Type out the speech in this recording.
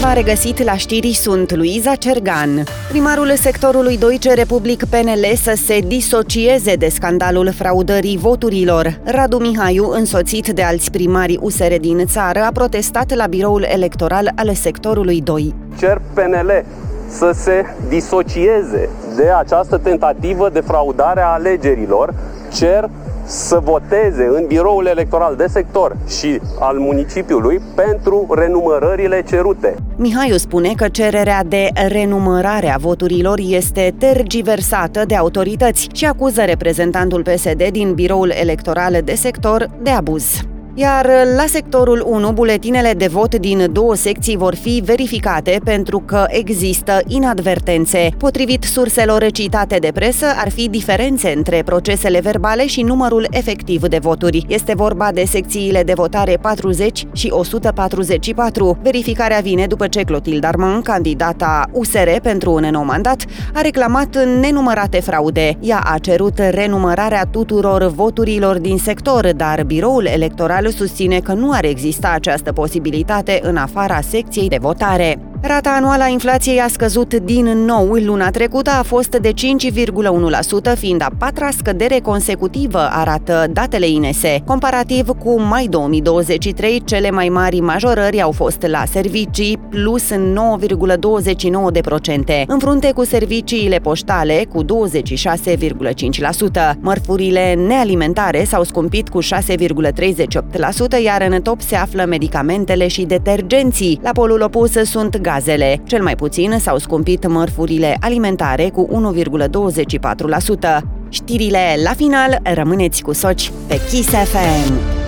V-am regăsit la știri, sunt Luiza Cergan. Primarul sectorului 2 cere public PNL să se disocieze de scandalul fraudării voturilor. Radu Mihaiu, însoțit de alți primari USR din țară, a protestat la biroul electoral al sectorului 2. Cer PNL să se disocieze de această tentativă de fraudare a alegerilor. Cer să voteze în biroul electoral de sector și al municipiului pentru renumărările cerute. Mihaiu spune că cererea de renumărare a voturilor este tergiversată de autorități și acuză reprezentantul PSD din biroul electoral de sector de abuz. Iar la sectorul 1, buletinele de vot din 2 secții vor fi verificate pentru că există inadvertențe. Potrivit surselor citate de presă, ar fi diferențe între procesele verbale și numărul efectiv de voturi. Este vorba de secțiile de votare 40 și 144. Verificarea vine după ce Clotilde Armand, candidata USR pentru un nou mandat, a reclamat nenumărate fraude. Ea a cerut renumărarea tuturor voturilor din sector, dar biroul electoral susține că nu ar exista această posibilitate în afara secției de votare. Rata anuală a inflației a scăzut din nou. Luna trecută a fost de 5,1%, fiind a 4-a scădere consecutivă, arată datele INS. Comparativ cu mai 2023, cele mai mari majorări au fost la servicii, plus 9,29%, în frunte cu serviciile poștale, cu 26,5%. Mărfurile nealimentare s-au scumpit cu 6,38%, iar în top se află medicamentele și detergenții. La polul opus sunt gazele. Cel mai puțin s-au scumpit mărfurile alimentare cu 1,24%. Știrile la final, rămâneți cu Soci pe Kiss FM.